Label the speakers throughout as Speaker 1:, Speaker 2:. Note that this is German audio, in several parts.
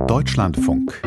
Speaker 1: Deutschlandfunk.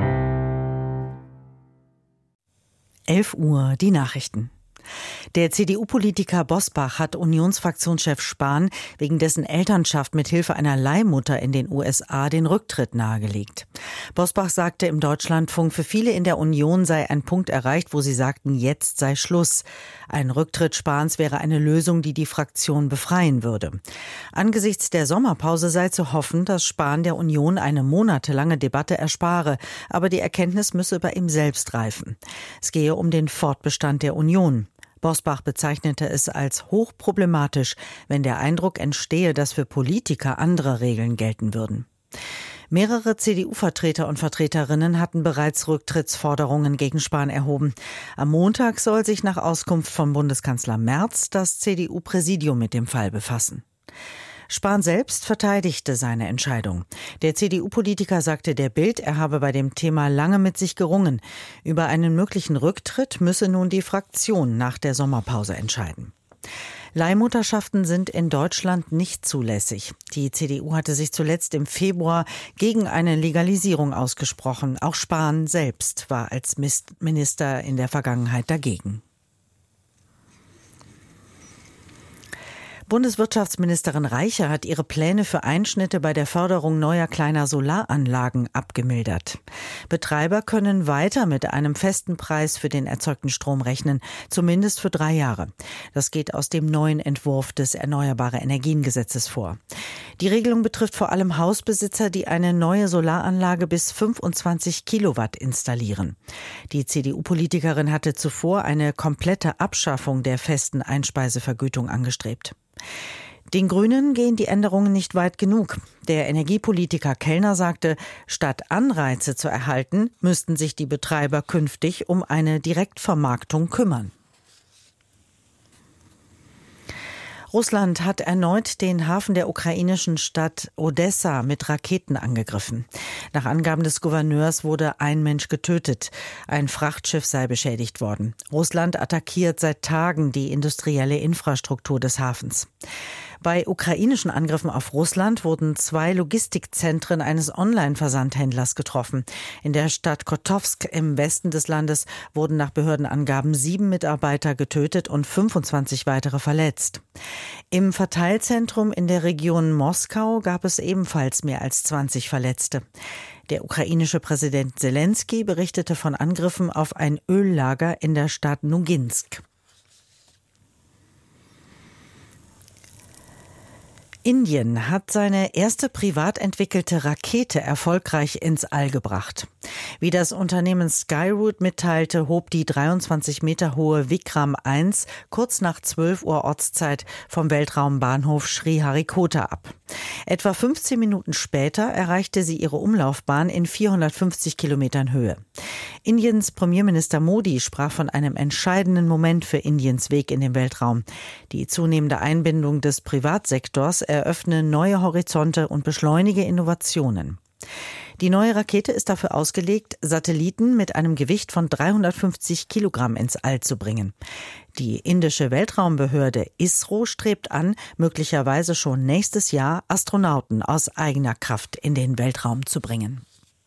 Speaker 2: 11 Uhr, die Nachrichten. Der CDU-Politiker Bosbach hat Unionsfraktionschef Spahn wegen dessen Elternschaft mit Hilfe einer Leihmutter in den USA den Rücktritt nahegelegt. Bosbach sagte im Deutschlandfunk, für viele in der Union sei ein Punkt erreicht, wo sie sagten, jetzt sei Schluss. Ein Rücktritt Spahns wäre eine Lösung, die die Fraktion befreien würde. Angesichts der Sommerpause sei zu hoffen, dass Spahn der Union eine monatelange Debatte erspare, aber die Erkenntnis müsse bei ihm selbst reifen. Es gehe um den Fortbestand der Union. Bosbach bezeichnete es als hochproblematisch, wenn der Eindruck entstehe, dass für Politiker andere Regeln gelten würden. Mehrere CDU-Vertreter und Vertreterinnen hatten bereits Rücktrittsforderungen gegen Spahn erhoben. Am Montag soll sich nach Auskunft von Bundeskanzler Merz das CDU-Präsidium mit dem Fall befassen. Spahn selbst verteidigte seine Entscheidung. Der CDU-Politiker sagte der Bild, er habe bei dem Thema lange mit sich gerungen. Über einen möglichen Rücktritt müsse nun die Fraktion nach der Sommerpause entscheiden. Leihmutterschaften sind in Deutschland nicht zulässig. Die CDU hatte sich zuletzt im Februar gegen eine Legalisierung ausgesprochen. Auch Spahn selbst war als Minister in der Vergangenheit dagegen. Bundeswirtschaftsministerin Reiche hat ihre Pläne für Einschnitte bei der Förderung neuer kleiner Solaranlagen abgemildert. Betreiber können weiter mit einem festen Preis für den erzeugten Strom rechnen, zumindest für 3 Jahre. Das geht aus dem neuen Entwurf des Erneuerbare-Energien-Gesetzes vor. Die Regelung betrifft vor allem Hausbesitzer, die eine neue Solaranlage bis 25 Kilowatt installieren. Die CDU-Politikerin hatte zuvor eine komplette Abschaffung der festen Einspeisevergütung angestrebt. Den Grünen gehen die Änderungen nicht weit genug. Der Energiepolitiker Kellner sagte, statt Anreize zu erhalten, müssten sich die Betreiber künftig um eine Direktvermarktung kümmern. Russland hat erneut den Hafen der ukrainischen Stadt Odessa mit Raketen angegriffen. Nach Angaben des Gouverneurs wurde ein Mensch getötet. Ein Frachtschiff sei beschädigt worden. Russland attackiert seit Tagen die industrielle Infrastruktur des Hafens. Bei ukrainischen Angriffen auf Russland wurden 2 Logistikzentren eines Online-Versandhändlers getroffen. In der Stadt Kotowsk im Westen des Landes wurden nach Behördenangaben 7 Mitarbeiter getötet und 25 weitere verletzt. Im Verteilzentrum in der Region Moskau gab es ebenfalls mehr als 20 Verletzte. Der ukrainische Präsident Selenskyj berichtete von Angriffen auf ein Öllager in der Stadt Noginsk. Indien hat seine erste privat entwickelte Rakete erfolgreich ins All gebracht. Wie das Unternehmen Skyroot mitteilte, hob die 23 Meter hohe Vikram 1 kurz nach 12 Uhr Ortszeit vom Weltraumbahnhof Sriharikota ab. Etwa 15 Minuten später erreichte sie ihre Umlaufbahn in 450 Kilometern Höhe. Indiens Premierminister Modi sprach von einem entscheidenden Moment für Indiens Weg in den Weltraum. Die zunehmende Einbindung des Privatsektors eröffne neue Horizonte und beschleunige Innovationen. Die neue Rakete ist dafür ausgelegt, Satelliten mit einem Gewicht von 350 Kilogramm ins All zu bringen. Die indische Weltraumbehörde ISRO strebt an, möglicherweise schon nächstes Jahr Astronauten aus eigener Kraft in den Weltraum zu bringen.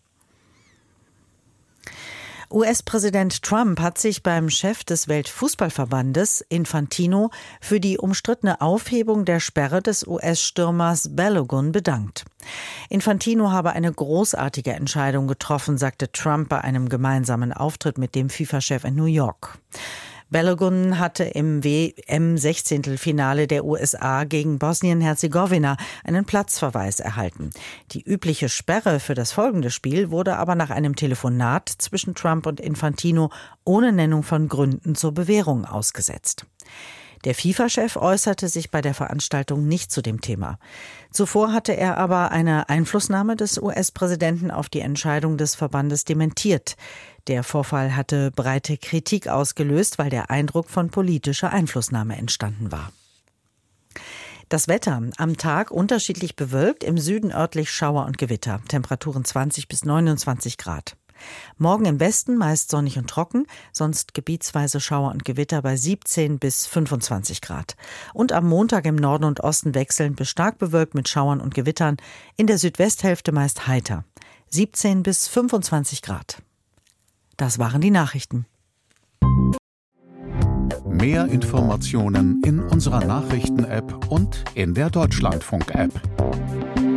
Speaker 2: US-Präsident Trump hat sich beim Chef des Weltfußballverbandes Infantino für die umstrittene Aufhebung der Sperre des US-Stürmers Balogun bedankt. Infantino habe eine großartige Entscheidung getroffen, sagte Trump bei einem gemeinsamen Auftritt mit dem FIFA-Chef in New York. Balogun hatte im WM-16-Finale der USA gegen Bosnien-Herzegowina einen Platzverweis erhalten. Die übliche Sperre für das folgende Spiel wurde aber nach einem Telefonat zwischen Trump und Infantino ohne Nennung von Gründen zur Bewährung ausgesetzt. Der FIFA-Chef äußerte sich bei der Veranstaltung nicht zu dem Thema. Zuvor hatte er aber eine Einflussnahme des US-Präsidenten auf die Entscheidung des Verbandes dementiert. Der Vorfall hatte breite Kritik ausgelöst, weil der Eindruck von politischer Einflussnahme entstanden war. Das Wetter: am Tag unterschiedlich bewölkt, im Süden örtlich Schauer und Gewitter, Temperaturen 20 bis 29 Grad. Morgen im Westen meist sonnig und trocken, sonst gebietsweise Schauer und Gewitter bei 17 bis 25 Grad. Und am Montag im Norden und Osten wechselnd bis stark bewölkt mit Schauern und Gewittern, in der Südwesthälfte meist heiter. 17 bis 25 Grad. Das waren die Nachrichten.
Speaker 1: Mehr Informationen in unserer Nachrichten-App und in der Deutschlandfunk-App.